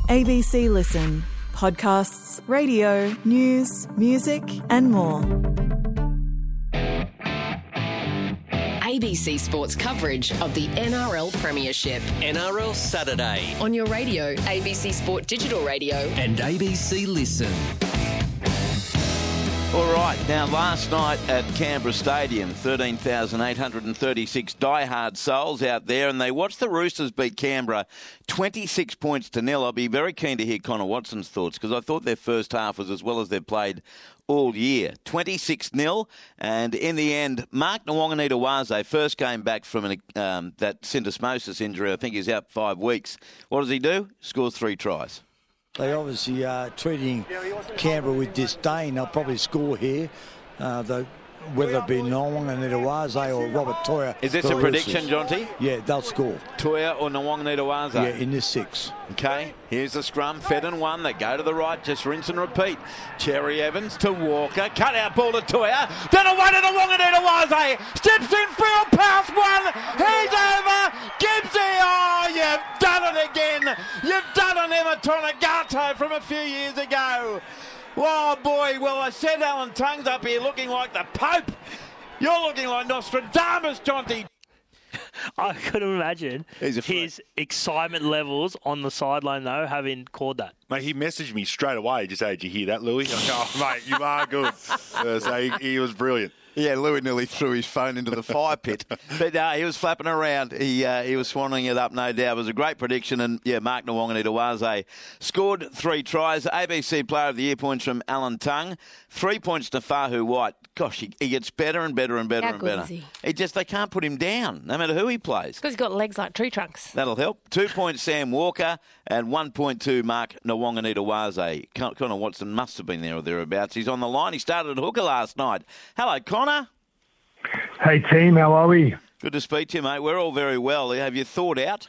ABC Listen. Podcasts, radio, news, music and more. ABC Sports coverage of the NRL Premiership. NRL Saturday. On your radio, ABC Sport Digital Radio. And ABC Listen. All right, now last night at Canberra Stadium, 13,836 diehard souls out there, and they watched the Roosters beat Canberra 26 points to nil. I'll be very keen to hear Connor Watson's thoughts because I thought their first half was as well as they've played all year. 26-0, and in the end, Mark Nawaqanitawase first came back from that syndesmosis injury. I think he's out 5 weeks. What does he do? Scores 3 tries. They obviously are treating Canberra with disdain. They'll probably score here, whether it be Nawaqanitawase or Robert Toia. Is this a prediction, Jonty? Yeah, they'll score. Toia or Nawaqanitawase? Yeah, in this 6. Okay, here's the scrum. Fedden 1. They go to the right. Just rinse and repeat. Cherry Evans to Walker. Cut out ball to Toia. Then away to Nawaqanitawase. Steps in field. Pass 1. He's over. Gibbsy. Oh, you've done it again. You've done an Emma Tonagato from a few years ago. Oh, boy. Well, I said Alan Tongue's up here looking like the Pope. You're looking like Nostradamus, Jonty. I couldn't imagine his excitement levels on the sideline, though, having called that. Mate, he messaged me straight away. Just said, did you hear that, Louis? I'm like, oh, mate, you are good. So he was brilliant. Yeah, Louis nearly threw his phone into the fire pit. But he was flapping around. He was swanning it up, no doubt. It was a great prediction. And, yeah, Mark Nawaqanitawase scored 3 tries. ABC Player of the Year points from Alan Tongue. 3 points to Fahu White. Gosh, he gets better and better and better and better. How good is he? They can't put him down, no matter who he plays. Because he's got legs like tree trunks. That'll help. 2 points Sam Walker and 1 point to Mark Nawaqanitawase. Connor Watson must have been there or thereabouts. He's on the line. He started at hooker last night. Hello, Connor. Hey, team. How are we? Good to speak to you, mate. We're all very well. Have you thought out?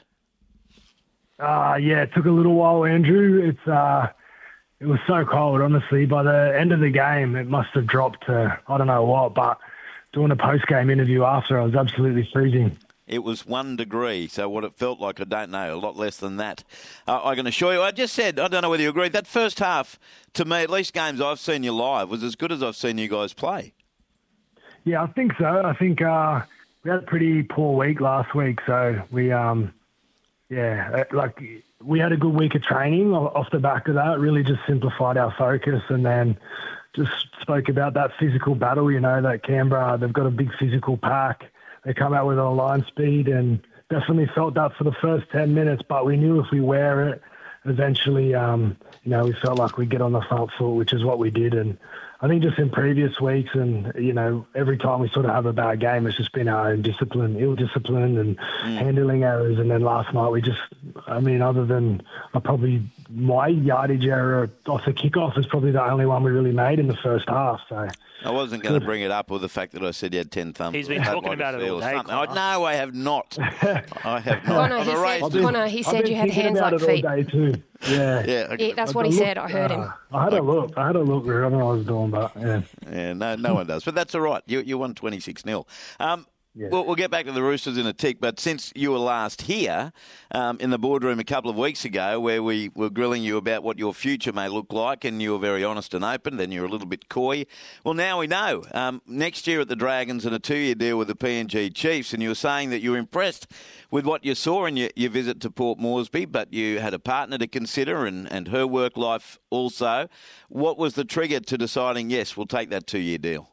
Yeah, it took a little while, Andrew. It was so cold, honestly. By the end of the game, it must have dropped to I don't know what, but doing a post-game interview after, I was absolutely freezing. It was 1 degree, so what it felt like, I don't know, a lot less than that. I can assure you, I just said, I don't know whether you agree, that first half, to me, at least games I've seen you live, was as good as I've seen you guys play. Yeah, I think so. I think we had a pretty poor week last week, so we had a good week of training off the back of that, really just simplified our focus and then just spoke about that physical battle, that Canberra, they've got a big physical pack. They come out with a line speed and definitely felt that for the first 10 minutes, but we knew if we wear it, eventually, we felt like we'd get on the front foot, which is what we did. And I think just in previous weeks and, every time we sort of have a bad game, it's just been our own discipline, ill-discipline and handling errors. And then last night other than my yardage error off the kickoff is probably the only one we really made in the first half. So I wasn't going to bring it up with the fact that I said you had 10 thumbs. He's been talking about it all day. No, I have not. I have not. Connor, he said you had hands like feet. All day too. Yeah. Yeah, that's what he said. I heard him. I had a look. I don't know what I was doing, but yeah. Yeah, no one does. But that's all right. You won 26-0. Yeah. We'll get back to the Roosters in a tick, but since you were last here in the boardroom a couple of weeks ago where we were grilling you about what your future may look like and you were very honest and open, then you were a little bit coy. Well, now we know. Next year at the Dragons and a 2-year deal with the PNG Chiefs, and you were saying that you were impressed with what you saw in your visit to Port Moresby, but you had a partner to consider and her work life also. What was the trigger to deciding, yes, we'll take that 2-year deal?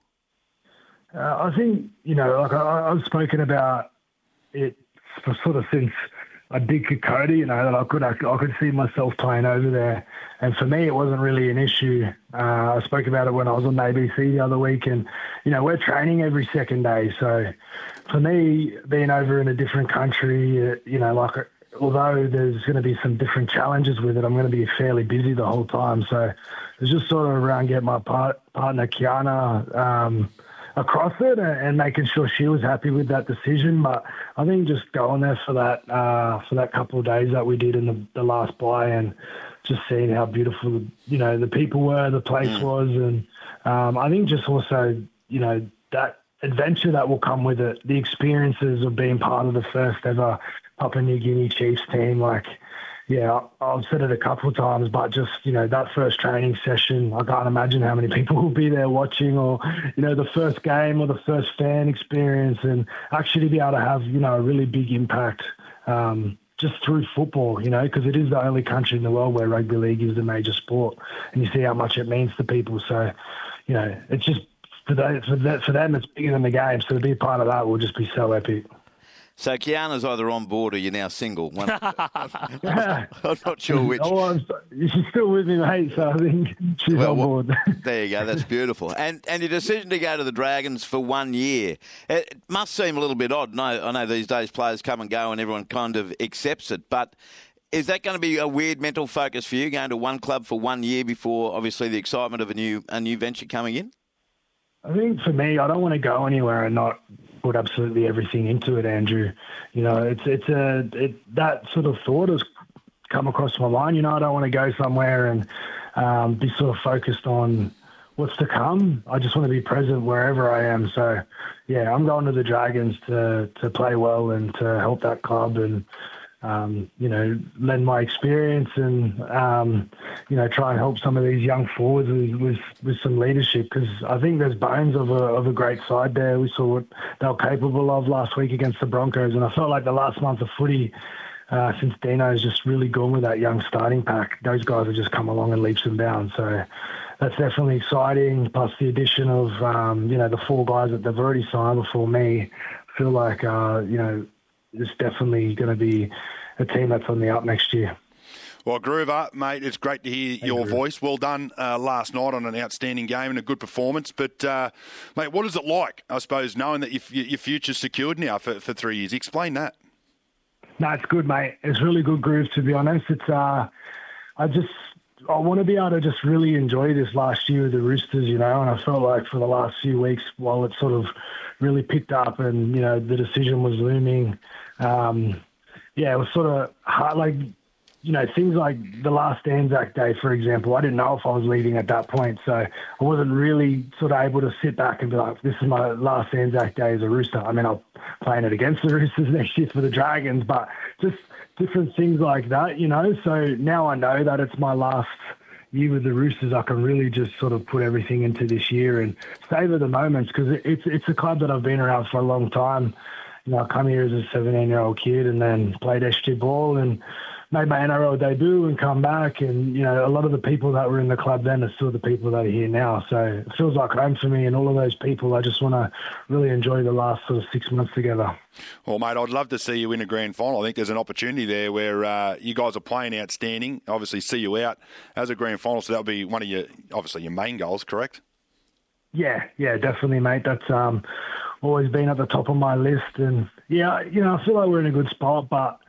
I think, I've spoken about it for sort of since I did Kokoda, that I could see myself playing over there. And for me, it wasn't really an issue. I spoke about it when I was on ABC the other week and, we're training every second day. So for me, being over in a different country, although there's going to be some different challenges with it, I'm going to be fairly busy the whole time. So it's just sort of around getting my partner, Kiana, across it and making sure she was happy with that decision. But I think just going there for that couple of days that we did in the last bye and just seeing how beautiful, the people were, the place was. And I think just also, that adventure that will come with it, the experiences of being part of the first ever Papua New Guinea Chiefs team, yeah, I've said it a couple of times, but just, that first training session, I can't imagine how many people will be there watching, or, the first game or the first fan experience, and actually be able to have, a really big impact just through football, because it is the only country in the world where rugby league is the major sport, and you see how much it means to people. So, it's just, for them, it's bigger than the game. So to be a part of that will just be so epic. So Kiana's either on board or you're now single. I'm not sure which. She's still with me, mate, so I think she's on board. There you go. That's beautiful. And your decision to go to the Dragons for 1 year, it must seem a little bit odd. No, I know these days players come and go and everyone kind of accepts it, but is that going to be a weird mental focus for you, going to one club for 1 year before, obviously, the excitement of a new venture coming in? I think for me, I don't want to go anywhere and not put absolutely everything into it, Andrew. That sort of thought has come across my mind. I don't want to go somewhere and be sort of focused on what's to come. I just want to be present wherever I am. So, yeah, I'm going to the Dragons to play well and to help that club and, lend my experience and, try and help some of these young forwards with some leadership, because I think there's bones of a great side there. We saw what they were capable of last week against the Broncos, and I felt like the last month of footy, since Dino's just really gone with that young starting pack, those guys have just come along in leaps and bounds. So that's definitely exciting, plus the addition of, the 4 guys that they've already signed before me. I feel like, it's definitely going to be a team that's on the up next year. Well, Groover, mate, it's great to hear your voice. Well done last night on an outstanding game and a good performance. But, mate, what is it like, I suppose, knowing that your future's secured now for 3 years? Explain that. No, it's good, mate. It's really good, Groove, to be honest. It's I want to be able to just really enjoy this last year with the Roosters, and I felt like for the last few weeks, while it sort of really picked up and, the decision was looming, it was sort of hard, things like the last Anzac Day, for example. I didn't know if I was leaving at that point, so I wasn't really sort of able to sit back and be like, this is my last Anzac Day as a Rooster. I mean, I'll playing it against the Roosters next year for the Dragons, but just different things like that, So now I know that it's my last year with the Roosters. I can really just sort of put everything into this year and savour the moments, because it's a club that I've been around for a long time. I come here as a 17-year-old kid and then played SG ball and made my NRL debut and come back. And, a lot of the people that were in the club then are still the people that are here now. So it feels like home for me, and all of those people, I just want to really enjoy the last sort of 6 months together. Well, mate, I'd love to see you in a grand final. I think there's an opportunity there where you guys are playing outstanding. Obviously, see you out as a grand final. So that'll be one of your main goals, correct? Yeah, definitely, mate. That's always been at the top of my list. And, I feel like we're in a good spot, but,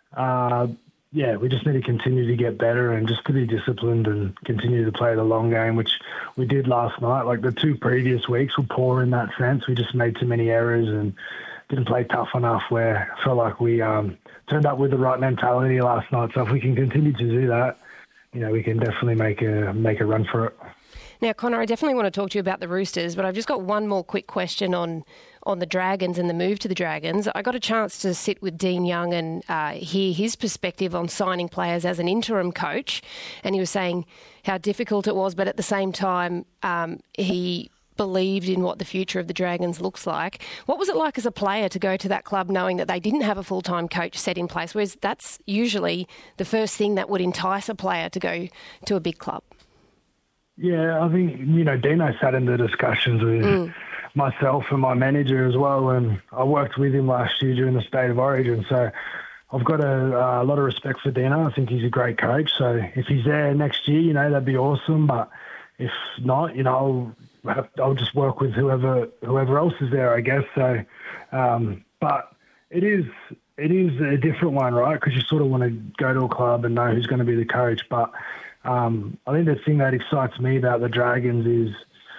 we just need to continue to get better and just to be disciplined and continue to play the long game, which we did last night. Like the 2 previous weeks were poor in that sense. We just made too many errors and didn't play tough enough, where I felt like we turned up with the right mentality last night. So if we can continue to do that, we can definitely make a run for it. Now, Connor, I definitely want to talk to you about the Roosters, but I've just got one more quick question on the Dragons and the move to the Dragons. I got a chance to sit with Dean Young and hear his perspective on signing players as an interim coach, and he was saying how difficult it was, but at the same time he believed in what the future of the Dragons looks like. What was it like as a player to go to that club knowing that they didn't have a full-time coach set in place, whereas that's usually the first thing that would entice a player to go to a big club? Yeah, I think, Dino sat in the discussions with myself and my manager as well, and I worked with him last year during the State of Origin, so I've got a lot of respect for Dino. I think he's a great coach, so if he's there next year, that'd be awesome, but if not, I'll just work with whoever else is there, I guess. So, but it is a different one, right? Because you sort of want to go to a club and know who's going to be the coach, but I think the thing that excites me about the Dragons is,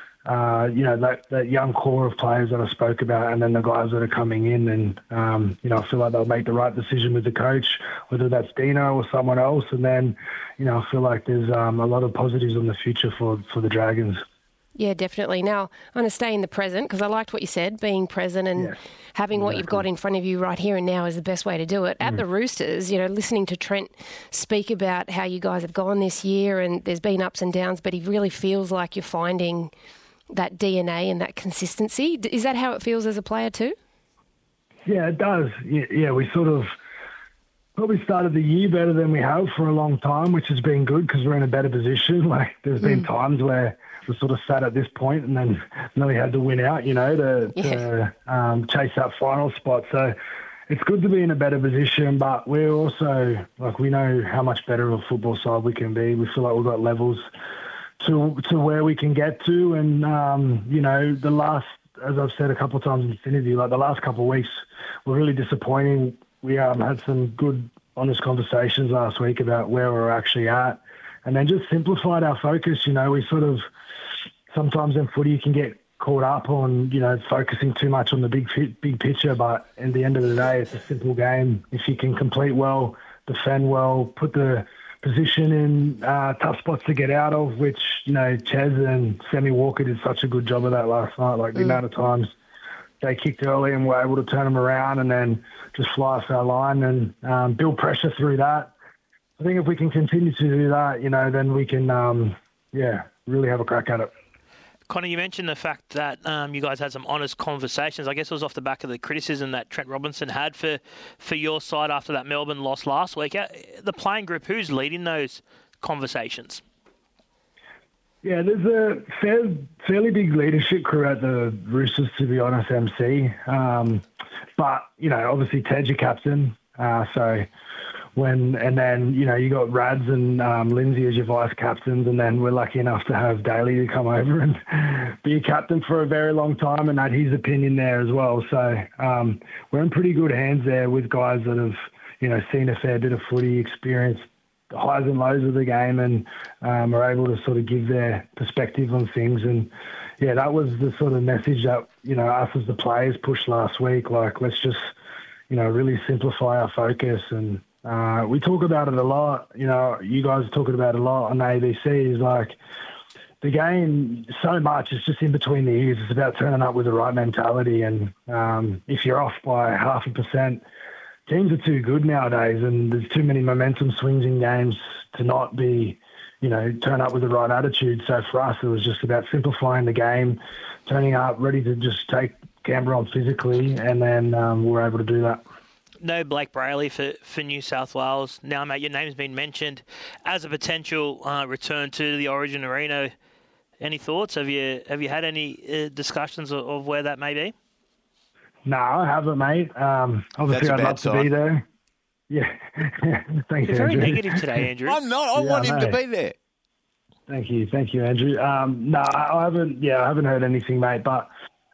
that young core of players that I spoke about, and then the guys that are coming in. And, I feel like they'll make the right decision with the coach, whether that's Dino or someone else. And then, I feel like there's a lot of positives in the future for the Dragons. Yeah, definitely. Now, I'm going to stay in the present because I liked what you said, being present and having what you've got in front of you right here and now is the best way to do it. At the Roosters, listening to Trent speak about how you guys have gone this year and there's been ups and downs, but he really feels like you're finding that DNA and that consistency. Is that how it feels as a player too? Yeah, it does. Yeah, we sort of probably started the year better than we have for a long time, which has been good because we're in a better position. Like there's been times where we sort of sat at this point and then we had to win out, to chase that final spot. So it's good to be in a better position, but we're also, we know how much better of a football side we can be. We feel like we've got levels to where we can get to. And, the last, as I've said a couple of times in this interview, the last couple of weeks were really disappointing. We had some good, honest conversations last week about where we're actually at and then just simplified our focus. We sort of, sometimes in footy you can get caught up on, focusing too much on the big picture, but at the end of the day, it's a simple game. If you can complete well, defend well, put the position in tough spots to get out of, which, Ches and Sammy Walker did such a good job of that last night. The amount of times they kicked early and were able to turn them around and then just fly off our line and build pressure through that. I think if we can continue to do that, then we can, really have a crack at it. Connor, you mentioned the fact that you guys had some honest conversations. I guess it was off the back of the criticism that Trent Robinson had for your side after that Melbourne loss last week. The playing group, who's leading those conversations? Yeah, there's a fairly big leadership crew at the Roosters, to be honest, MC. But, obviously Ted's your captain. Then you got Rads and Lindsay as your vice captains, and then we're lucky enough to have Daly to come over and be a captain for a very long time and had his opinion there as well. So we're in pretty good hands there with guys that have, seen a fair bit of footy, experienced the highs and lows of the game, and are able to sort of give their perspective on things. And yeah, that was the sort of message that, us as the players pushed last week. Let's just, really simplify our focus. And we talk about it a lot. You guys are talking about it a lot on the ABC. Is the game so much. It's just in between the ears. It's about turning up with the right mentality. And if you're off by 0.5%, teams are too good nowadays, and there's too many momentum swings in games to not be, turn up with the right attitude. So for us, it was just about simplifying the game, turning up, ready to just take Canberra on physically, and then we're able to do that. No Blake Brayley for New South Wales. Now, mate, your name's been mentioned as a potential return to the Origin Arena. Any thoughts? Have you had any discussions of where that may be? No, I haven't, mate. Obviously, I'd love to be there. Yeah. Thanks, You're very Andrew. negative today, Andrew. I'm not. I want him to be there. Thank you, Andrew. No, I haven't. Yeah, I haven't heard anything, mate. But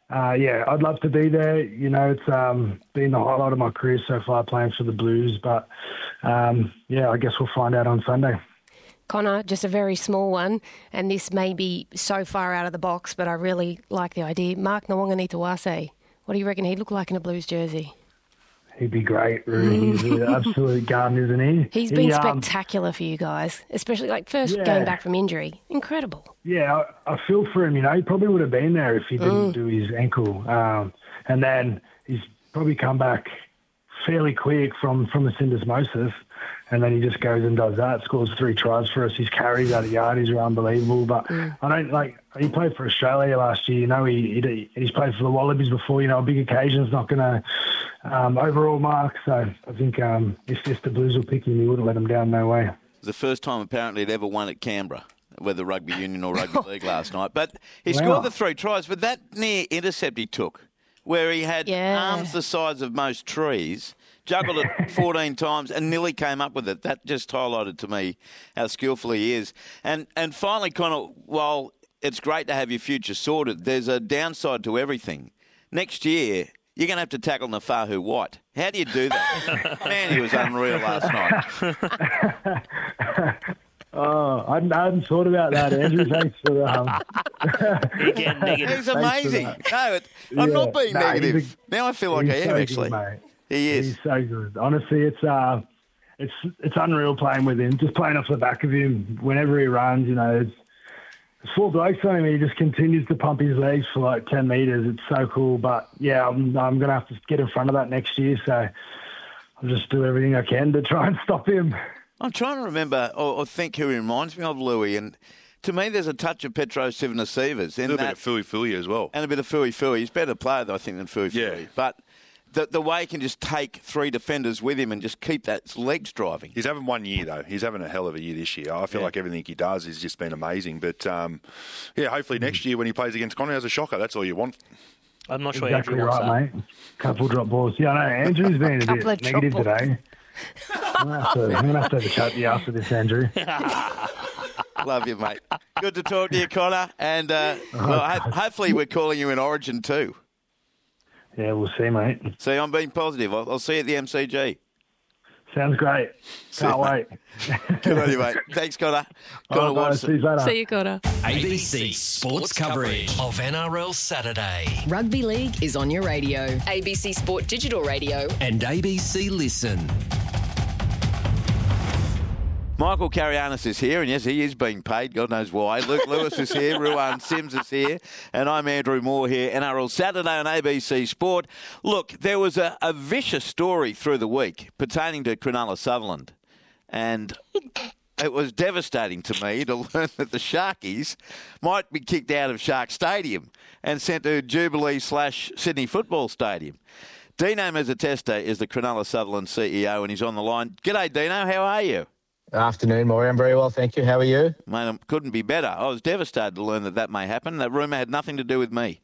I'd love to be there. It's been the highlight of my career so far, playing for the Blues. But I guess we'll find out on Sunday. Connor, just a very small one, and this may be so far out of the box, but I really like the idea. Mark Nawaqanitawase. What do you reckon he'd look like in a Blues jersey? He'd be great, Rudy. He's an absolute gun, isn't he? He's been spectacular for you guys, especially first going back from injury. Incredible. Yeah, I feel for him. He probably would have been there if he didn't do his ankle. And then he's probably come back fairly quick from the syndesmosis. And then he just goes and does that, scores 3 tries for us. His carries out of yardies are unbelievable. But I don't he played for Australia last year. He's played for the Wallabies before. A big occasion's not going to overall mark. So I think if the Blues will pick him, he wouldn't let him down, no way. It was the first time apparently he'd ever won at Canberra, whether rugby union or rugby league last night. But he scored the 3 tries. But that near intercept he took, where he had arms the size of most trees, juggled it 14 times and nearly came up with it. That just highlighted to me how skillful he is. And finally, Connor, while it's great to have your future sorted, there's a downside to everything. Next year, you're going to have to tackle Nafahu White. How do you do that? Man, he was unreal last night. I hadn't thought about that, Andrew. Thanks for Again, negative. He's amazing. No, I'm not being negative. Now I feel like I am, actually. Good, he is. He's so good. Honestly, it's unreal playing with him. Just playing off the back of him whenever he runs, Full blokes on him. He just continues to pump his legs for like 10 metres. It's so cool. But, yeah, I'm going to have to get in front of that next year. So I'll just do everything I can to try and stop him. I'm trying to remember or think who he reminds me of, Louis. And to me, there's a touch of Petro Civonicevas. A little bit of Fui as well. And a bit of Fui. He's a better player, I think, than Fui. Yeah. But the way he can just take 3 defenders with him and just keep that legs driving. He's having 1 year, though. He's having a hell of a year this year. I feel like everything he does has just been amazing. But, hopefully next year when he plays against Connor as a shocker, that's all you want. I'm not sure exactly Andrew wants right, that. mate. Couple drop balls. Yeah, I know. Andrew's been a bit negative today. I'm going to have to have a chat to you after this, Andrew. Love you, mate. Good to talk to you, Connor. And hopefully we're calling you in Origin too. Yeah, we'll see, mate. See, I'm being positive. I'll see you at the MCG. Sounds great. Can't wait. Good on you, mate. Thanks, Connor. Connor Watson. See you later. See you, Connor. ABC Sports coverage of NRL Saturday. Rugby League is on your radio. ABC Sport Digital Radio. And ABC Listen. Michael Carianis is here, and yes, he is being paid. God knows why. Luke Lewis is here. Ruan Sims is here. And I'm Andrew Moore here. NRL Saturday on ABC Sport. Look, there was a vicious story through the week pertaining to Cronulla Sutherland. And it was devastating to me to learn that the Sharkies might be kicked out of Shark Stadium and sent to Jubilee/Sydney Football Stadium. Dino Mezzatesta is the Cronulla Sutherland CEO, and he's on the line. G'day, Dino. How are you? Afternoon, Maury. I'm very well, thank you. How are you? Mate, I couldn't be better. I was devastated to learn that may happen. That rumour had nothing to do with me.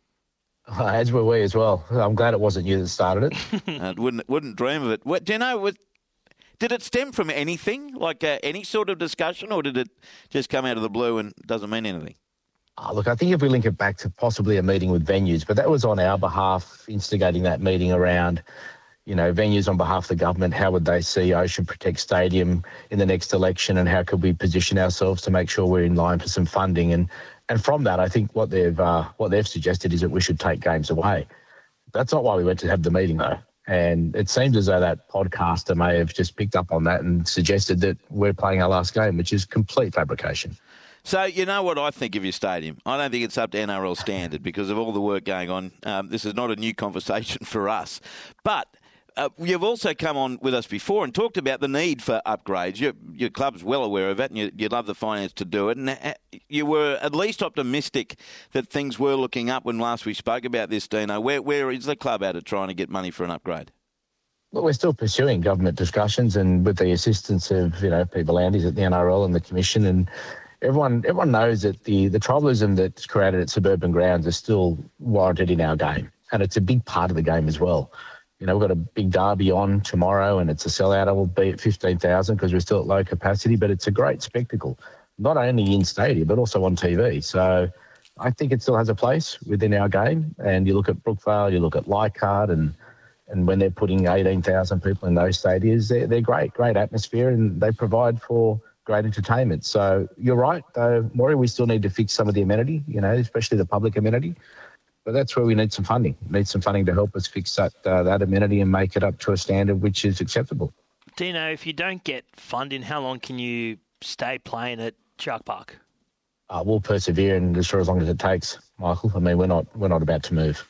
As were we as well. I'm glad it wasn't you that started it. Wouldn't dream of it. Do you know, did it stem from anything, like any sort of discussion, or did it just come out of the blue and doesn't mean anything? Look, I think if we link it back to possibly a meeting with venues, but that was on our behalf, instigating that meeting around venues on behalf of the government. How would they see Ocean Protect Stadium in the next election, and how could we position ourselves to make sure we're in line for some funding? And from that, I think what they've suggested is that we should take games away. That's not why we went to have the meeting, though. And it seems as though that podcaster may have just picked up on that and suggested that we're playing our last game, which is complete fabrication. So, you know what I think of your stadium? I don't think it's up to NRL standard because of all the work going on. This is not a new conversation for us. But you've also come on with us before and talked about the need for upgrades. Your club's well aware of it, and you love the finance to do it. And you were at least optimistic that things were looking up when last we spoke about this, Dino. Where is the club at trying to get money for an upgrade? Well, we're still pursuing government discussions, and with the assistance of Pete V'landys at the NRL and the Commission, and everyone knows that the tribalism that's created at suburban grounds is still warranted in our game, and it's a big part of the game as well. We've got a big derby on tomorrow, and it's a sellout. It will be at 15,000 because we're still at low capacity, but it's a great spectacle, not only in stadium but also on TV. So I think it still has a place within our game. And you look at Brookvale, you look at Leichhardt, and when they're putting 18,000 people in those stadiums, they're great atmosphere, and they provide for great entertainment. So you're right, though, Maury, we still need to fix some of the amenity, especially the public amenity. But that's where we need some funding. We need some funding to help us fix that amenity and make it up to a standard which is acceptable. Dino, if you don't get funding, how long can you stay playing at Shark Park? We'll persevere, and as long as it takes, Michael. I mean, we're not about to move.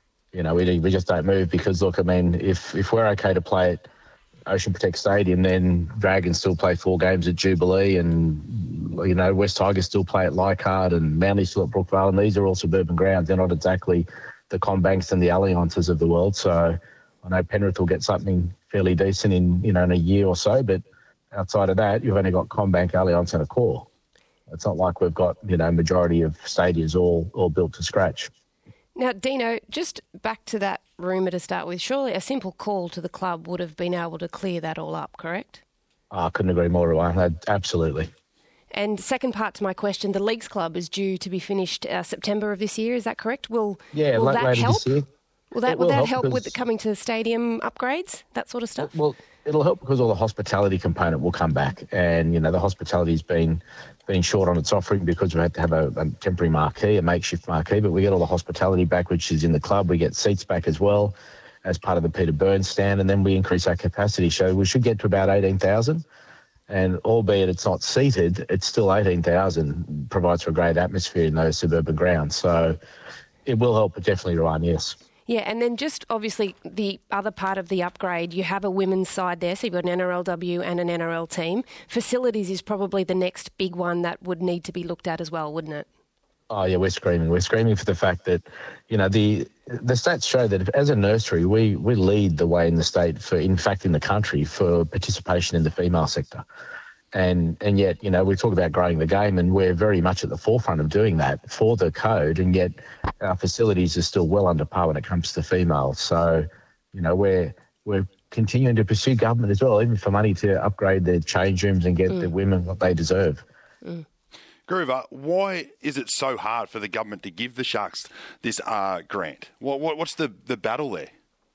We just don't move because, look, I mean, if we're okay to play at Ocean Protect Stadium, then Dragons still play 4 games at Jubilee, and West Tigers still play at Leichhardt, and Manly still at Brookvale, and these are all suburban grounds. They're not exactly the CommBanks and the Alliances of the world. So I know Penrith will get something fairly decent in a year or so, but outside of that, you've only got CommBank, Allianz, and a core. It's not like we've got majority of stadiums all built to scratch. Now, Dino, just back to that rumour to start with. Surely a simple call to the club would have been able to clear that all up, correct? I couldn't agree more, Ruan. Absolutely. And second part to my question, the Leagues Club is due to be finished September of this year. Is that correct? Will that help? This year. Will that help with coming to the stadium upgrades, that sort of stuff? Well, it'll help because all the hospitality component will come back, and the hospitality's been short on its offering because we had to have a temporary marquee, a makeshift marquee, but we get all the hospitality back, which is in the club. We get seats back as well as part of the Peter Burns stand, and then we increase our capacity. So we should get to about 18,000. And albeit it's not seated, it's still 18,000, provides for a great atmosphere in those suburban grounds. So it will help, but definitely run, yes. Yeah, and then just obviously the other part of the upgrade, you have a women's side there, so you've got an NRLW and an NRL team. Facilities is probably the next big one that would need to be looked at as well, wouldn't it? Oh, yeah, we're screaming. We're screaming for the fact that, you know, the stats show that as a nursery, we lead the way in the state, in the country, for participation in the female sector. And yet, you know, we talk about growing the game, and we're very much at the forefront of doing that for the code, and yet our facilities are still well under par when it comes to females. So, you know, we're continuing to pursue government as well, even for money to upgrade their change rooms and get the women what they deserve. Groover, why is it so hard for the government to give the Sharks this grant? What's the battle there?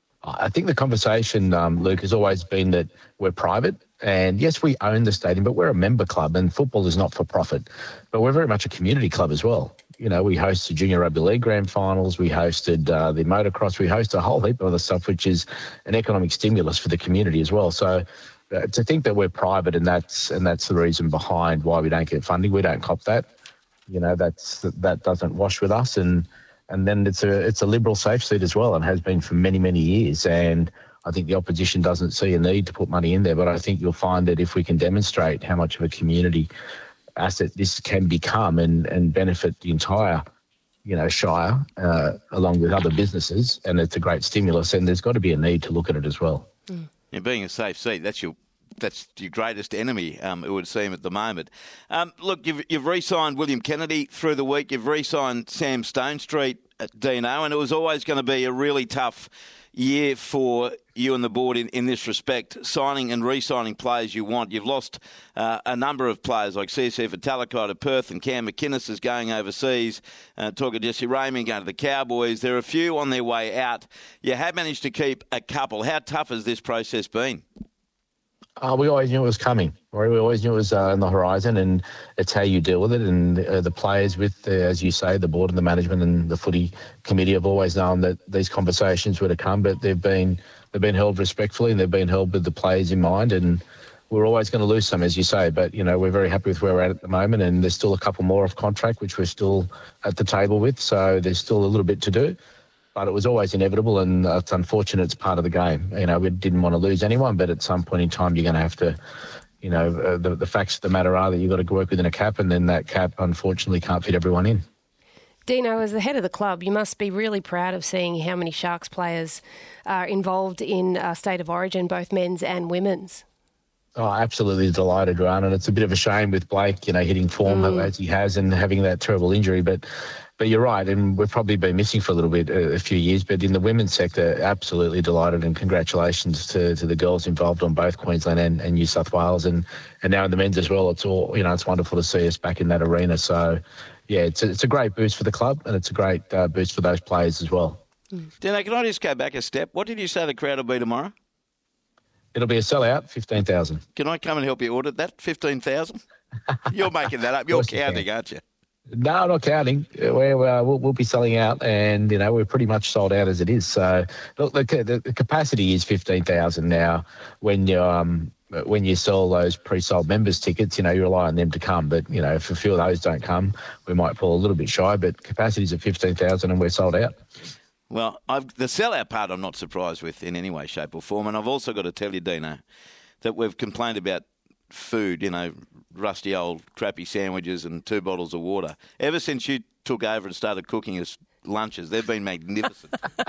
I think the conversation, Luke, has always been that we're private. And yes, we own the stadium, but we're a member club, and football is not for profit. But we're very much a community club as well. You know, we host the Junior Rugby League Grand Finals. We hosted the motocross. We host a whole heap of other stuff, which is an economic stimulus for the community as well. So to think that we're private and that's the reason behind why we don't get funding, we don't cop that. You know, that doesn't wash with us. And then it's a Liberal safe seat as well, and has been for many, many years. And I think the opposition doesn't see a need to put money in there, but I think you'll find that if we can demonstrate how much of a community asset this can become and benefit the entire, you know, Shire, along with other businesses, and it's a great stimulus, and there's got to be a need to look at it as well. Yeah, being a safe seat, that's your greatest enemy, it would seem, at the moment. Look, you've re-signed William Kennedy through the week. You've re-signed Sam Stonestreet at Dino, and it was always going to be a really tough year for you and the board in this respect, signing and re-signing players you want. You've lost a number of players like CSF Talakai to Perth, and Cam McInnes is going overseas. Talk of Jesse Raymond going to the Cowboys. There are a few on their way out. You have managed to keep a couple. How tough has this process been? We always knew it was coming. We always knew it was on the horizon, and it's how you deal with it. And the players, with, as you say, the board and the management and the footy committee have always known that these conversations were to come, but they've been held respectfully, and they've been held with the players in mind. And we're always going to lose some, as you say, but, you know, we're very happy with where we're at the moment, and there's still a couple more off contract, which we're still at the table with. So there's still a little bit to do. But it was always inevitable, and it's unfortunate. It's part of the game. You know, we didn't want to lose anyone, but at some point in time, you're going to have to, you know, the facts of the matter are that you've got to work within a cap, and then that cap, unfortunately, can't fit everyone in. Dino, as the head of the club, you must be really proud of seeing how many Sharks players are involved in State of Origin, both men's and women's. Oh, absolutely delighted, Ron. And it's a bit of a shame with Blake, you know, hitting form as he has and having that terrible injury. But you're right, and we've probably been missing for a little bit, a few years. But in the women's sector, absolutely delighted, and congratulations to the girls involved on both Queensland and New South Wales, and now in the men's as well. It's all, you know, it's wonderful to see us back in that arena. So, yeah, it's a great boost for the club, and it's a great boost for those players as well. Dino, can I just go back a step? What did you say the crowd will be tomorrow? It'll be a sellout, 15,000. Can I come and help you audit that, 15,000? You're making that up. You're counting, aren't you? No, I'm not counting. We'll be selling out, and, you know, we're pretty much sold out as it is. So, look, the capacity is 15,000 now. When you sell those pre-sold members tickets, you know, you rely on them to come. But, you know, if a few of those don't come, we might fall a little bit shy. But capacity's at 15,000, and we're sold out. Well, the sellout part I'm not surprised with in any way, shape or form. And I've also got to tell you, Dino, that we've complained about food, you know, rusty old crappy sandwiches and 2 bottles of water. Ever since you took over and started cooking us lunches, they've been magnificent.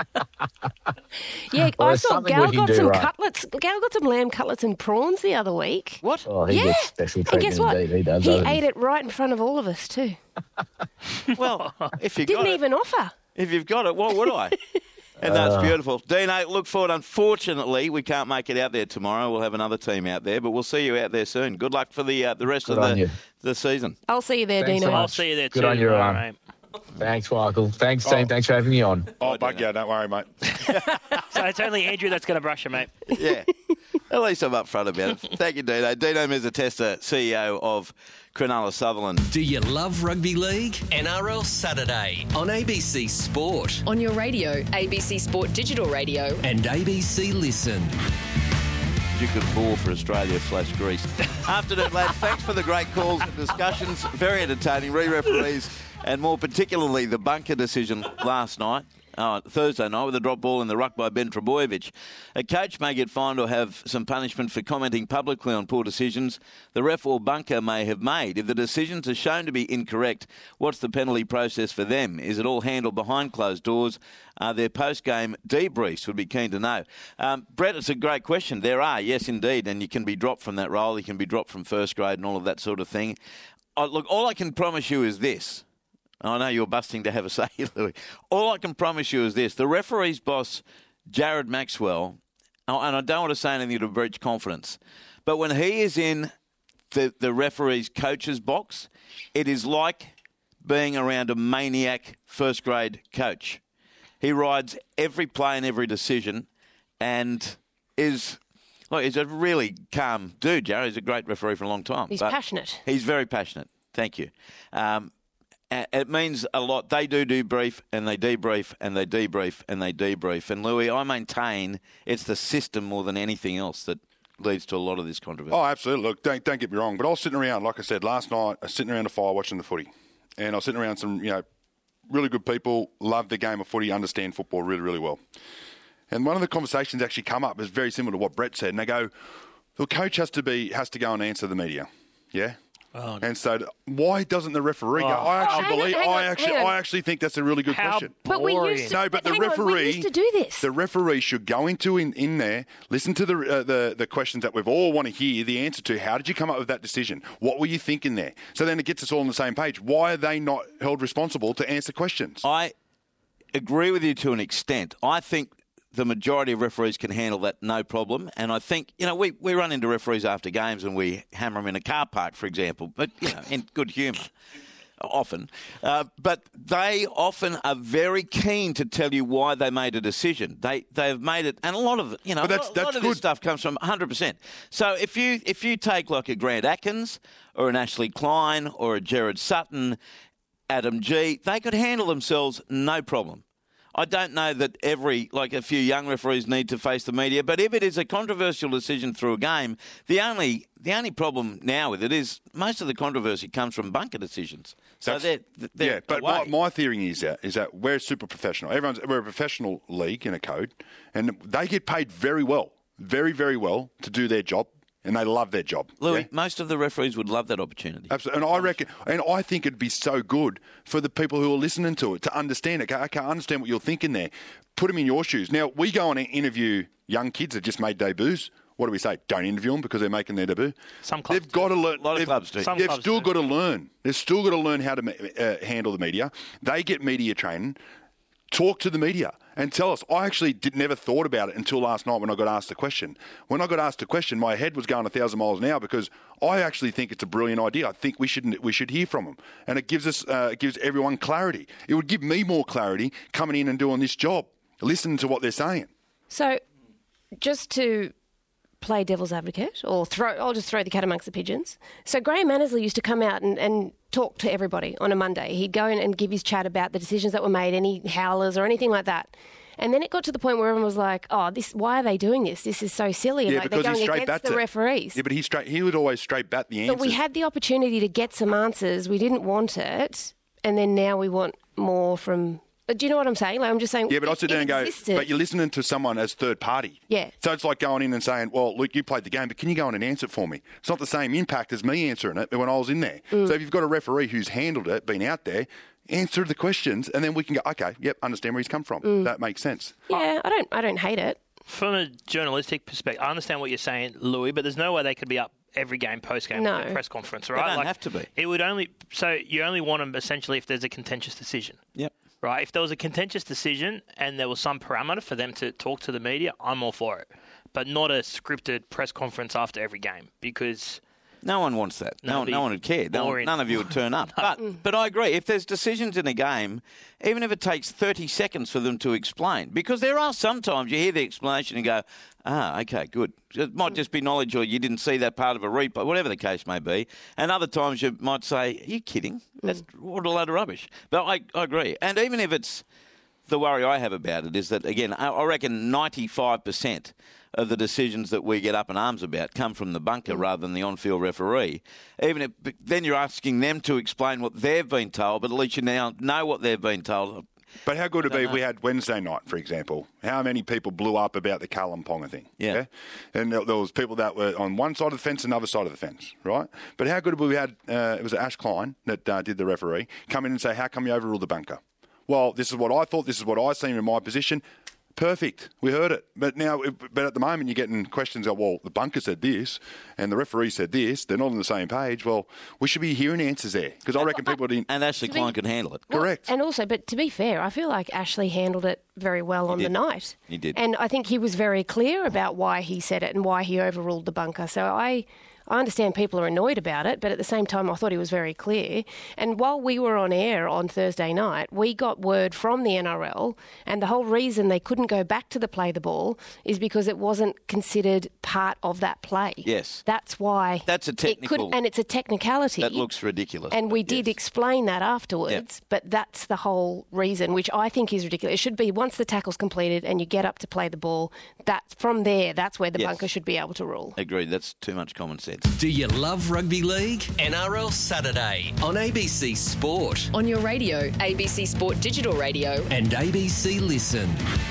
Yeah, well, I saw Gal got some cutlets. Gal got some lamb cutlets and prawns the other week. What? Oh, he gets special treatment. And guess what? Indeed, he ate it right in front of all of us too. Well, if you didn't even offer. If you've got it, what would I? And that's beautiful. Dino, look forward. Unfortunately, we can't make it out there tomorrow. We'll have another team out there, but we'll see you out there soon. Good luck for the rest of the season. I'll see you there, Dino. I'll see you there too. Good on you, Ryan. Thanks, Michael. Thanks, team. Thanks for having me on. Oh, bug you. Don't worry, mate. So it's only Andrew that's going to brush you, mate. Yeah. At least I'm upfront about it. Thank you, Dino. Dino Mezzatesta, CEO of Cronulla Sutherland. Do you love rugby league? NRL Saturday on ABC Sport. On your radio, ABC Sport Digital Radio. And ABC Listen. Duke of Bore for Australia/Greece. Afternoon, lads. Thanks for the great calls and discussions. Very entertaining. Re-referees, and more particularly the bunker decision last night. Thursday night with a drop ball in the ruck by Ben Trebojevic. A coach may get fined or have some punishment for commenting publicly on poor decisions the ref or bunker may have made. If the decisions are shown to be incorrect, what's the penalty process for them? Is it all handled behind closed doors? Are there post-game debriefs? Would be keen to know. Brett, it's a great question. There are, yes, indeed, and you can be dropped from that role. You can be dropped from first grade and all of that sort of thing. Look, all I can promise you is this. I know you're busting to have a say, Louis. All I can promise you is this. The referee's boss, Jared Maxwell, and I don't want to say anything to breach confidence, but when he is in the referee's coach's box, it is like being around a maniac first-grade coach. He rides every play and every decision and he's a really calm dude, Jared. He's a great referee for a long time. He's passionate. He's very passionate. Thank you. It means a lot. They do debrief and they debrief and they debrief and they debrief. And, Louis, I maintain it's the system more than anything else that leads to a lot of this controversy. Oh, absolutely. Look, don't get me wrong, but I was sitting around, like I said, last night, I was sitting around a fire watching the footy. And I was sitting around some, really good people, love the game of footy, understand football really, really well. And one of the conversations actually come up is very similar to what Brett said. And they go, the coach has to go and answer the media. Yeah? Oh, and so, why doesn't the referee go? I actually think that's a really good question. But we used to. No, but we used to do this. The referee should go into in there, listen to the questions that we've all want to hear the answer to. How did you come up with that decision? What were you thinking there? So then it gets us all on the same page. Why are they not held responsible to answer questions? I agree with you to an extent. I think the majority of referees can handle that no problem. And I think, we run into referees after games and we hammer them in a car park, for example, but, in good humour, often. But they often are very keen to tell you why they made a decision. They've made it, and a lot of it, but that's a lot of this stuff comes from 100%. So if you take like a Grant Atkins or an Ashley Klein or a Gerard Sutton, Adam G, they could handle themselves no problem. I don't know that a few young referees need to face the media, but if it is a controversial decision through a game, the only problem now with it is most of the controversy comes from bunker decisions. So they're but my theory is that we're super professional. We're a professional league in a code, and they get paid very well, very, very well to do their job. And they love their job. Louis, most of the referees would love that opportunity. Absolutely. And I think it'd be so good for the people who are listening to it to understand it. I can't understand what you're thinking there. Put them in your shoes. Now, we go on and interview young kids that just made debuts. What do we say? Don't interview them because they're making their debut. Some clubs They've got to learn. A lot of clubs do. They've still got to learn. They've still got to learn how to handle the media. They get media training. Talk to the media and tell us. I actually never thought about it until last night when I got asked the question. When I got asked the question, my head was going 1,000 miles an hour because I actually think it's a brilliant idea. I think we should hear from them, and it gives everyone clarity. It would give me more clarity coming in and doing this job, listening to what they're saying. So, just to play devil's advocate, I'll just throw the cat amongst the pigeons. So Graham Annesley used to come out and talk to everybody on a Monday. He'd go in and give his chat about the decisions that were made, any howlers or anything like that. And then it got to the point where everyone was like, why are they doing this? This is so silly. And they're going against the referees. Yeah, but he would always straight bat the answers. But we had the opportunity to get some answers. We didn't want it. And then now we want more from... Do you know what I'm saying? I'm just saying... Yeah, but I sit there and go, but you're listening to someone as third party. Yeah. So it's like going in and saying, well, Luke, you played the game, but can you go in and answer it for me? It's not the same impact as me answering it when I was in there. So if you've got a referee who's handled it, been out there, answer the questions, and then we can go, okay, yep, understand where he's come from. That makes sense. Yeah, I don't hate it. From a journalistic perspective, I understand what you're saying, Louis, but there's no way they could be up every game, post-game, press conference, right? They don't have to be. It would only... So you only want them essentially if there's a contentious decision. Yep. Right? If there was a contentious decision and there was some parameter for them to talk to the media, I'm all for it. But not a scripted press conference after every game because... No one wants that. No one would care. None of you would turn up. But I agree. If there's decisions in a game, even if it takes 30 seconds for them to explain, because there are sometimes you hear the explanation and go, okay, good. It might just be knowledge or you didn't see that part of a replay, whatever the case may be. And other times you might say, are you kidding? That's what a load of rubbish. But I agree. And even if it's the worry I have about it is that, again, I reckon 95% of the decisions that we get up in arms about come from the bunker rather than the on-field referee. Then you're asking them to explain what they've been told, but at least you now know what they've been told. But how good would it be if we had Wednesday night, for example? How many people blew up about the Callum Ponga thing? Yeah. And there was people that were on one side of the fence and another side of the fence, right? But how good would we had, it was Ash Klein that did the referee, come in and say, how come you overruled the bunker? Well, this is what I thought, this is what I seen in my position. Perfect. We heard it. But at the moment, you're getting questions of, well, the bunker said this and the referee said this. They're not on the same page. Well, we should be hearing answers there because I reckon people didn't. And Ashley Klein could handle it. Correct. And also, but to be fair, I feel like Ashley handled it very well on the night. He did. And I think he was very clear about why he said it and why he overruled the bunker. So I understand people are annoyed about it, but at the same time, I thought he was very clear. And while we were on air on Thursday night, we got word from the NRL, and the whole reason they couldn't go back to the play the ball is because it wasn't considered part of that play. Yes. That's why. That's a technical. And it's a technicality. That looks ridiculous. And we did explain that afterwards, but that's the whole reason, which I think is ridiculous. It should be once the tackle's completed and you get up to play the ball, from there, that's where the bunker should be able to rule. Agreed. That's too much common sense. Do you love rugby league? NRL Saturday on ABC Sport. On your radio, ABC Sport Digital Radio. And ABC Listen.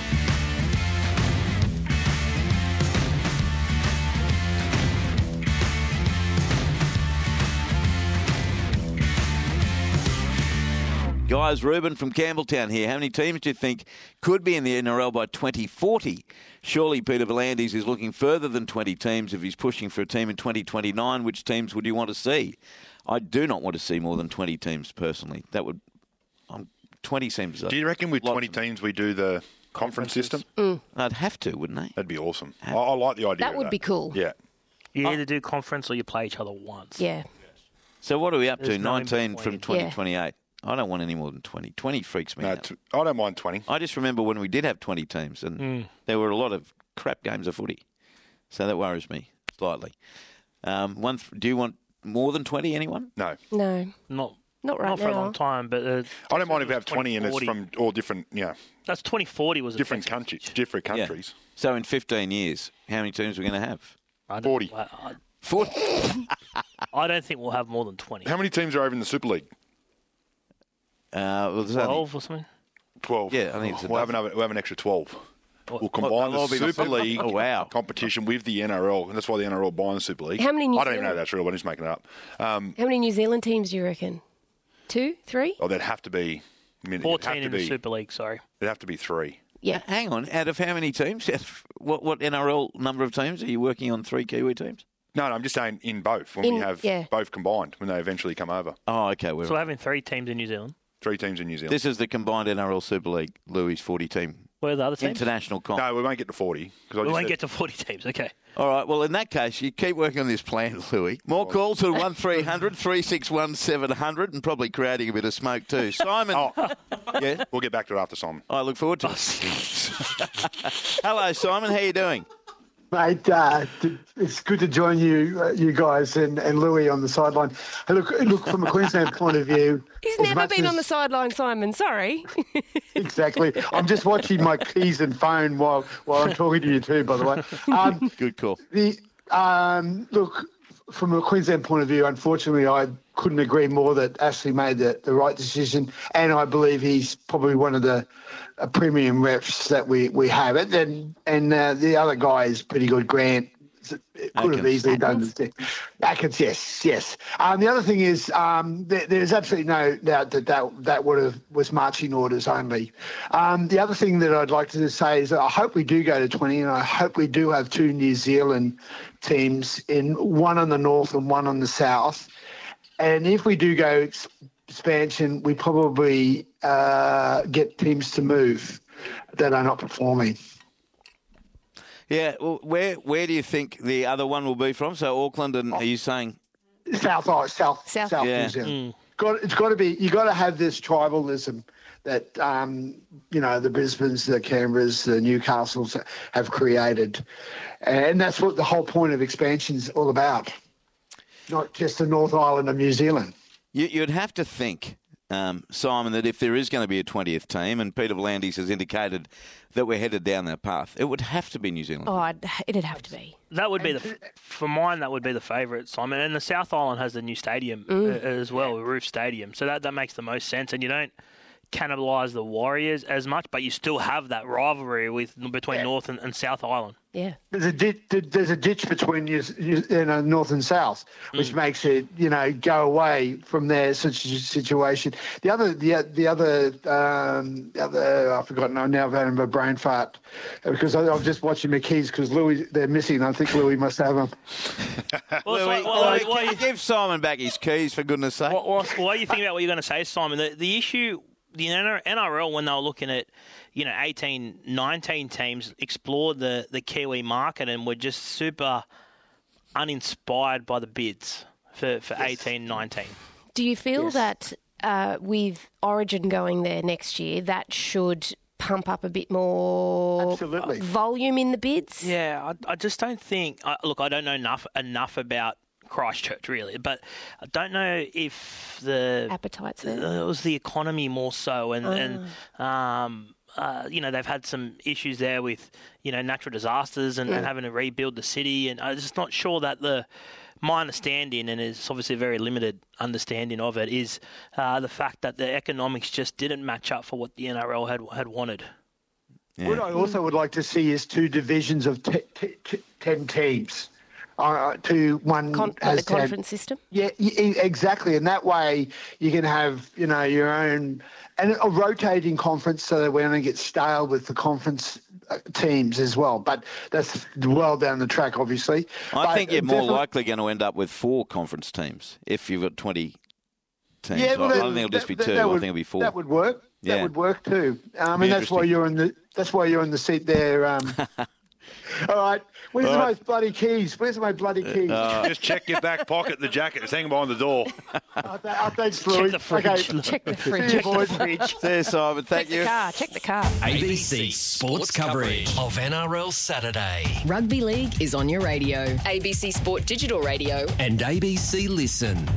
Guys, Ruben from Campbelltown here. How many teams do you think could be in the NRL by 2040? Surely Peter V'landys is looking further than 20 teams if he's pushing for a team in 2029. Which teams would you want to see? I do not want to see more than 20 teams personally. 20 seems... Do you reckon with 20 teams we do the conference system? I'd have to, wouldn't they? That'd be awesome. I like the idea That would be cool. Yeah. You either do conference or you play each other once. Yeah. So what are we up There's to? no 19 from 2028. Yeah. I don't want any more than 20. 20 freaks me out. I don't mind 20. I just remember when we did have 20 teams and there were a lot of crap games of footy. So that worries me slightly. Do you want more than 20, anyone? No. No. Not right Not for a now. long time, but... I don't mind if we have 20 and it's from all different, That's 2040 was different countries. Different countries. So in 15 years, how many teams are we going to have? 40. 40? I don't think we'll have more than 20. How many teams are over in the Super League? 12 or something? 12. Yeah, I think it's we'll have an extra 12. We'll combine the Super League competition with the NRL, and that's why the NRL buying the Super League. How many New I don't even know Zealand- that's real, but I'm just making it up. How many New Zealand teams do you reckon? 2, 3? Oh, there'd have to be... 14 in the Super League, sorry. There'd have to be 3. Yeah. Hang on. Out of how many teams? What NRL number of teams? Are you working on 3 Kiwi teams? No, I'm just saying in both, when we have both combined, when they eventually come over. Oh, okay. So we're having 3 teams in New Zealand. 3 teams in New Zealand. This is the combined NRL Super League, Louis' 40 team. Where are the other teams? International comp. No, we won't get to 40. We won't get to 40 teams, okay. All right, well, in that case, you keep working on this plan, Louis. More calls to 1300 361 700 and probably creating a bit of smoke too. Simon. Yeah? We'll get back to it after Simon. I look forward to it. Hello, Simon. How you doing? Mate, it's good to join you guys and Louis on the sideline. Hey, look, from a Queensland point of view... He's never been on the sideline, Simon. Sorry. Exactly. I'm just watching my keys and phone while I'm talking to you too, by the way. Good call. Look, from a Queensland point of view, unfortunately, I couldn't agree more that Ashley made the right decision, and I believe he's probably one of the premium refs that we have. And the other guy is pretty good, Grant. Could have easily done this thing. Atkins, yes. The other thing is there's absolutely no doubt that was marching orders only. The other thing that I'd like to say is I hope we do go to 20, and I hope we do have 2 New Zealand teams, one on the north and one on the south. And if we do go expansion, we probably get teams to move that are not performing. Yeah, well, where do you think the other one will be from? So Auckland, and are you saying South New Zealand? It's got to be. You got to have this tribalism that the Brisbanes, the Canberras, the Newcastles have created, and that's what the whole point of expansion is all about. Not just the North Island of New Zealand. You'd have to think Simon, that if there is going to be a 20th team, and Peter V'landys has indicated that we're headed down that path, it would have to be New Zealand. Oh, it'd have to be. That would be for mine. That would be the favourite, Simon. And the South Island has the new stadium as well, the Roof Stadium. So that makes the most sense. And you don't cannibalise the Warriors as much, but you still have that rivalry between North and South Island. Yeah, there's a ditch between North and South, which makes it go away from their situation. The other I've forgotten. I'm now having a brain fart because I'm just watching my keys because Louis, they're missing. I think Louis must have them. Louis, give Simon back his keys for goodness' sake. What are you thinking about what you're going to say, Simon? The issue. The NRL, when they were looking at, 18, 19 teams, explored the Kiwi market and were just super uninspired by the bids for 18, 19. Do you feel that with Origin going there next year, that should pump up a bit more volume in the bids? Yeah, I just don't think... Look, I don't know enough about Christchurch, really, but I don't know if the appetite's there. It was the economy more so, and they've had some issues there with natural disasters and having to rebuild the city, and I'm just not sure that my understanding, and it's obviously a very limited understanding of it, is the fact that the economics just didn't match up for what the NRL had wanted. Yeah. What I also would like to see is 2 divisions of 10 teams. To one the conference system. Yeah, exactly. And that way you can have your own and a rotating conference so that we don't get stale with the conference teams as well. But that's well down the track, obviously. I think you're more likely going to end up with 4 conference teams if you've got 20 teams. Yeah, well, I don't think it'll just be 2. I think it'll be 4. That would work. Yeah. That would work too. That's why you're in the seat there. All right. Where's my bloody keys? Where's my bloody keys? Just check your back pocket, the jacket. It's hanging behind the door. Thanks, Louis. Check the fridge. Okay. Check the fridge. See you, boys. There, Simon. Thank you. Check the car. ABC Sports coverage of NRL Saturday. Rugby League is on your radio. ABC Sport Digital Radio. And ABC Listen.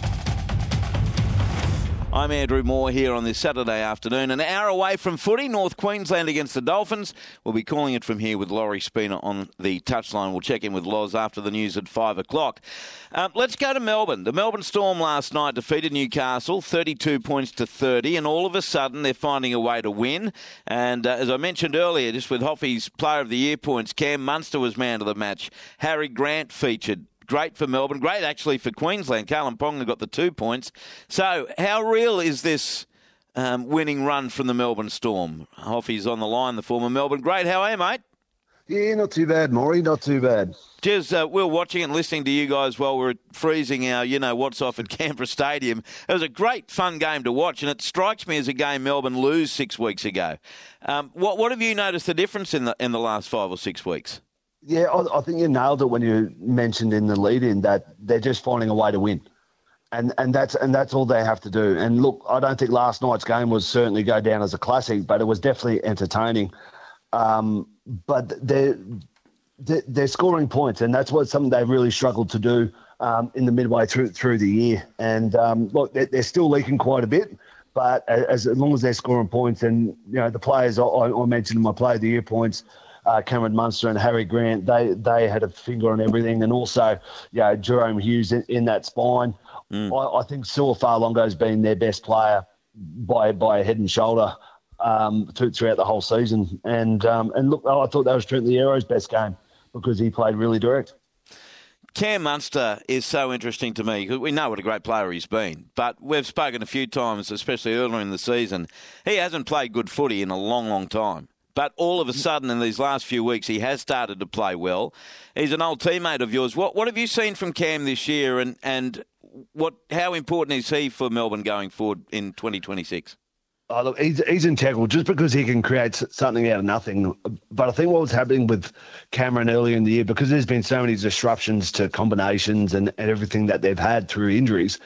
I'm Andrew Moore here on this Saturday afternoon. An hour away from footy, North Queensland against the Dolphins. We'll be calling it from here with Laurie Spina on the touchline. We'll check in with Loz after the news at 5 o'clock. Let's go to Melbourne. The Melbourne Storm last night defeated Newcastle 32 points to 30, and all of a sudden they're finding a way to win. And as I mentioned earlier, just with Hoffy's Player of the Year points, Cam Munster was man of the match. Harry Grant featured. Great for Melbourne. Great, actually, for Queensland. Kalyn Ponga got the 2 points. So how real is this winning run from the Melbourne Storm? Hoffy's on the line, the former Melbourne great. How are you, mate? Yeah, not too bad, Maury. Not too bad. Just we were watching and listening to you guys while we were freezing our, what's off at Canberra Stadium. It was a great, fun game to watch, and it strikes me as a game Melbourne lose 6 weeks ago. What have you noticed the difference in the last 5 or 6 weeks? Yeah, I think you nailed it when you mentioned in the lead-in that they're just finding a way to win, and that's all they have to do. And look, I don't think last night's game was certainly go down as a classic, but it was definitely entertaining. But they're scoring points, and that's something they really struggled to do in the midway through the year. And look, they're still leaking quite a bit, but as long as they're scoring points, and the players I mentioned in my Player of the Year points. Cameron Munster and Harry Grant, they had a finger on everything, and also, Jerome Hughes in that spine. I think Sua Fa'alongo's been their best player by a head and shoulder throughout the whole season. And look, I thought that was Trent Loiero's best game because he played really direct. Cam Munster is so interesting to me because we know what a great player he's been, but we've spoken a few times, especially earlier in the season. He hasn't played good footy in a long, long time. But all of a sudden, in these last few weeks, he has started to play well. He's an old teammate of yours. What have you seen from Cam this year, and how important is he for Melbourne going forward in 2026? Oh, look, he's integral just because he can create something out of nothing. But I think what was happening with Cameron earlier in the year, because there's been so many disruptions to combinations and everything that they've had through injuries,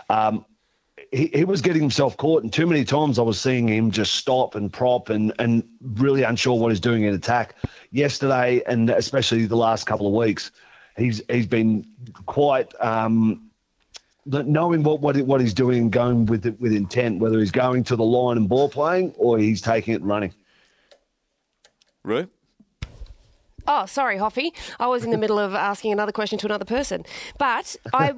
he was getting himself caught, and too many times I was seeing him just stop and prop and really unsure what he's doing in attack. Yesterday, and especially the last couple of weeks, he's been quite knowing what he's doing and going with it with intent, whether he's going to the line and ball playing or he's taking it and running. Roo? Oh, sorry, Hoffy. I was in the middle of asking another question to another person. But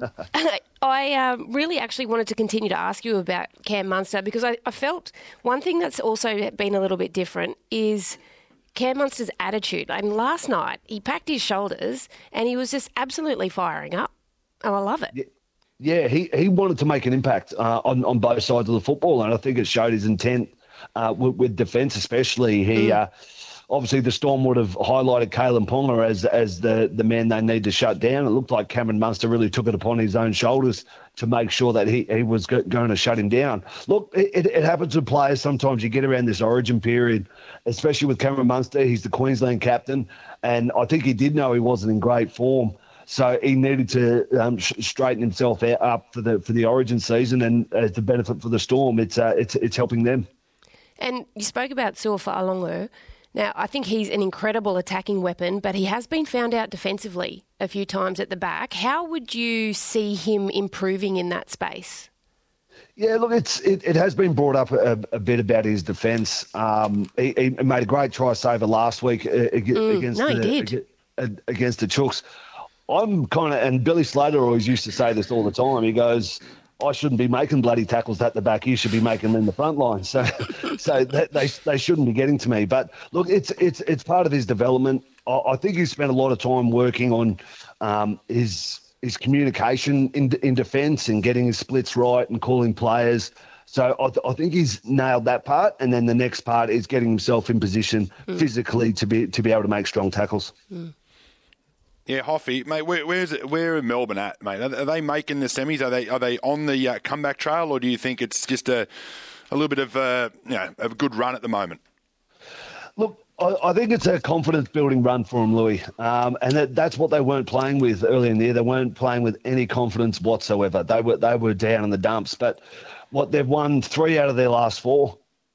I really actually wanted to continue to ask you about Cam Munster because I felt one thing that's also been a little bit different is Cam Munster's attitude. And last night, he packed his shoulders and he was just absolutely firing up. And I love it. Yeah, he wanted to make an impact on both sides of the football, and I think it showed his intent with defence especially. He... Obviously, the Storm would have highlighted Kalen Ponga as the man they need to shut down. It looked like Cameron Munster really took it upon his own shoulders to make sure that he was going to shut him down. Look, it happens with players. Sometimes you get around this origin period, especially with Cameron Munster. He's the Queensland captain, and I think he did know he wasn't in great form. So he needed to straighten himself up for the origin season, and as the benefit for the Storm, it's helping them. And you spoke about Su'Fa'alongo. Now, I think he's an incredible attacking weapon, but he has been found out defensively a few times at the back. How would you see him improving in that space? Yeah, look, it has been brought up a bit about his defence. He made a great try saver last week against the Chooks. I'm kind of, and Billy Slater always used to say this all the time. He goes, I shouldn't be making bloody tackles at the back. You should be making them in the front line. So they shouldn't be getting to me. But look, it's part of his development. I think he's spent a lot of time working on his communication in defence and getting his splits right and calling players. So I think he's nailed that part. And then the next part is getting himself in position physically to be able to make strong tackles. Yeah, Hoffy, mate. Where are Melbourne at, mate? Are they making the semis? Are they on the comeback trail, or do you think it's just a little bit of a good run at the moment? Look, I think it's a confidence-building run for them, Louis, and that's what they weren't playing with earlier in the year. They weren't playing with any confidence whatsoever. They were down in the dumps. But they've won 3 out of their last 4.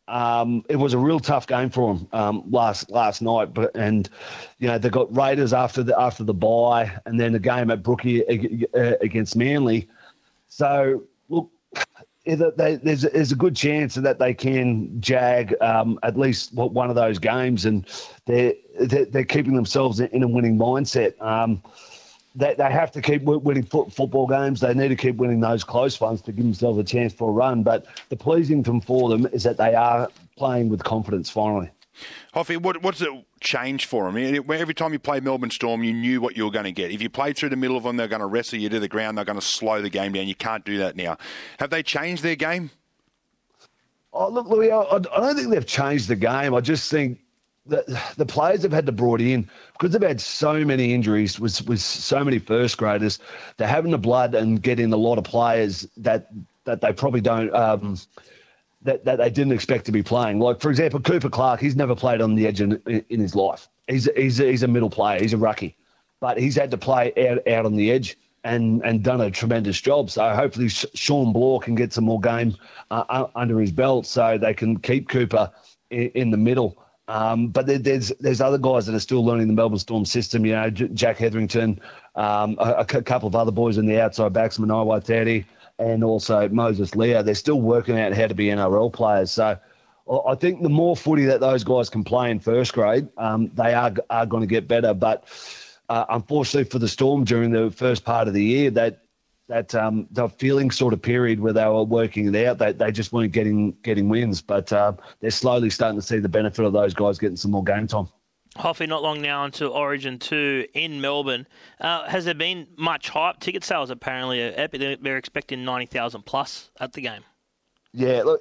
It was a real tough game for them last night, and they got Raiders after the bye, and then a game at Brookie against Manly. So look, there's a good chance that they can jag at least one of those games, and they're keeping themselves in a winning mindset. They have to keep winning football games. They need to keep winning those close ones to give themselves a chance for a run. But the pleasing thing for them is that they are playing with confidence finally. Hoffy, what's it changed for them? Every time you played Melbourne Storm, you knew what you were going to get. If you played through the middle of them, they're going to wrestle you to the ground. They're going to slow the game down. You can't do that now. Have they changed their game? Oh, look, Louis, I don't think they've changed the game. I just think the players have had to brought in, because they've had so many injuries with so many first graders. They're having the blood and getting a lot of players that they probably don't that they didn't expect to be playing. Like, for example, Cooper Clark, he's never played on the edge in his life. He's a middle player. He's a rucky, but he's had to play out on the edge and done a tremendous job. So hopefully Sean Bloor can get some more game under his belt so they can keep Cooper in the middle. But there's other guys that are still learning the Melbourne Storm system. Jack Hetherington, a couple of other boys in the outside backs, Manai Waiteri, and also Moses Leo. They're still working out how to be NRL players. So I think the more footy that those guys can play in first grade, they are going to get better. But unfortunately for the Storm during the first part of the year, that the feeling sort of period where they were working it out, they just weren't getting wins. But they're slowly starting to see the benefit of those guys getting some more game time. Hoffy, not long now until Origin 2 in Melbourne. Has there been much hype? Ticket sales apparently are epic. They're expecting 90,000 plus at the game. Yeah, look,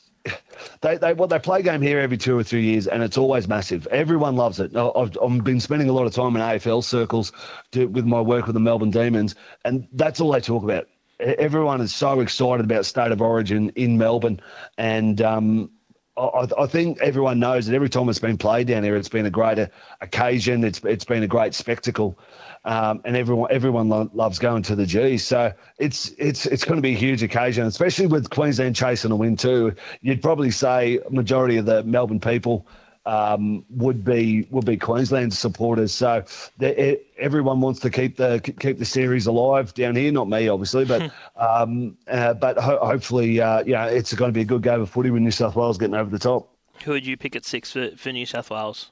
they play a game here every 2 or 3 years, and it's always massive. Everyone loves it. I've been spending a lot of time in AFL circles with my work with the Melbourne Demons, and that's all they talk about. Everyone is so excited about State of Origin in Melbourne, and I think everyone knows that every time it's been played down here, it's been a great occasion. It's been a great spectacle, and everyone loves going to the G. So it's going to be a huge occasion, especially with Queensland chasing a win too. You'd probably say a majority of the Melbourne people would be Queensland supporters. So everyone wants to keep the series alive down here. Not me, obviously, but hopefully, it's going to be a good game of footy with New South Wales getting over the top. Who would you pick at 6 for New South Wales?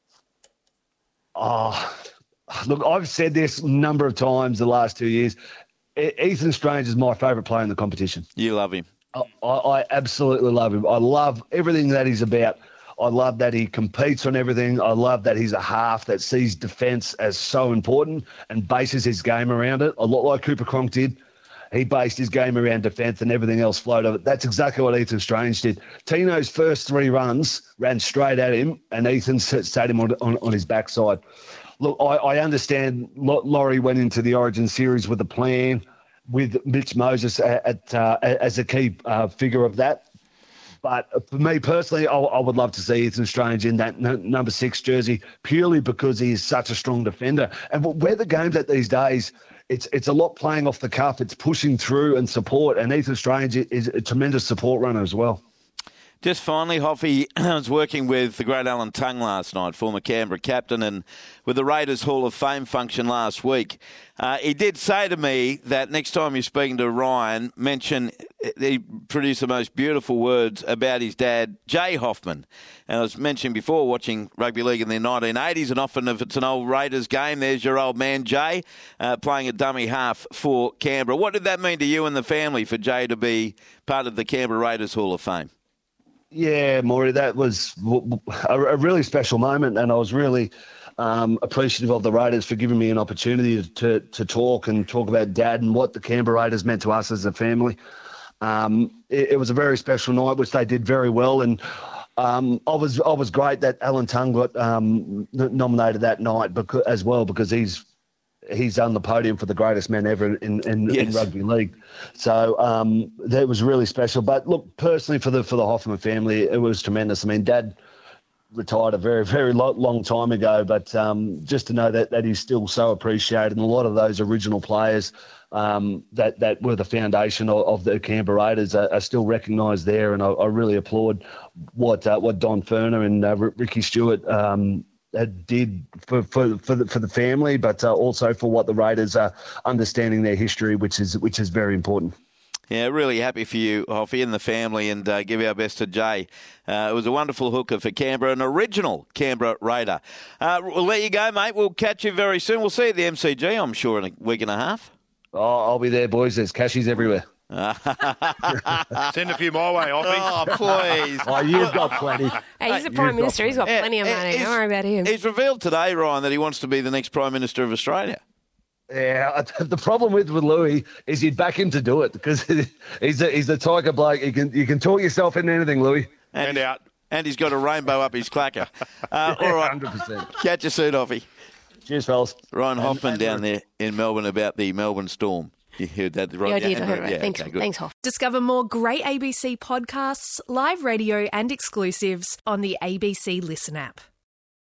Oh, look, I've said this a number of times the last 2 years. Ethan Strange is my favourite player in the competition. You love him. I absolutely love him. I love everything that he's about. I love that he competes on everything. I love that he's a half that sees defence as so important and bases his game around it, a lot like Cooper Cronk did. He based his game around defence and everything else flowed of it. That's exactly what Ethan Strange did. Tino's first 3 runs ran straight at him, and Ethan sat him on his backside. Look, I understand Laurie went into the Origin series with a plan, with Mitch Moses as a key figure of that. But for me personally, I would love to see Ethan Strange in that number 6 jersey purely because he is such a strong defender. And where the game's at these days, it's a lot playing off the cuff. It's pushing through and support. And Ethan Strange is a tremendous support runner as well. Just finally, Hoffy, I was working with the great Alan Tongue last night, former Canberra captain, and with the Raiders Hall of Fame function last week. He did say to me that next time you're speaking to Ryan, he produced the most beautiful words about his dad, Jay Hoffman. And I was mentioning before, watching rugby league in the 1980s, and often if it's an old Raiders game, there's your old man Jay playing a dummy half for Canberra. What did that mean to you and the family for Jay to be part of the Canberra Raiders Hall of Fame? Yeah, Maury, that was a really special moment, and I was really appreciative of the Raiders for giving me an opportunity to talk about Dad and what the Canberra Raiders meant to us as a family. It was a very special night, which they did very well, and I was great that Alan Tongue got nominated that night because he's on the podium for the greatest man ever in rugby league. So that was really special. But look, personally for the Hoffman family, it was tremendous. I mean, Dad retired a very, very long time ago, but just to know that he's still so appreciated, and a lot of those original players that were the foundation of the Canberra Raiders are still recognised there, and I really applaud what Don Ferner and Ricky Stewart did for the family, but also for what the Raiders are understanding their history, which is very important. Yeah, really happy for you, Hoffy, and the family, and give our best to Jay. It was a wonderful hooker for Canberra, an original Canberra Raider. We'll let you go, mate. We'll catch you very soon. We'll see you at the MCG, I'm sure, in a week and a half. Oh, I'll be there, boys. There's cashies everywhere. Send a few my way, Hoffy. Oh, please. Oh, you've got plenty. Hey, he's the Prime Minister. He's got plenty of money. Don't worry about him. He's revealed today, Ryan, that he wants to be the next Prime Minister of Australia. Yeah, the problem with Louis is you'd back him to do it because he's the tiger bloke. You can talk yourself into anything, Louis. And out. And he's got a rainbow up his clacker. All right. 100%. Catch you soon, Hoffy. Cheers, fellas. Ryan Hoffman down there in Melbourne about the Melbourne Storm. You heard that, right? Yeah, I did. I heard it. Thanks, okay, thanks, Hoff. Discover more great ABC podcasts, live radio and exclusives on the ABC Listen app.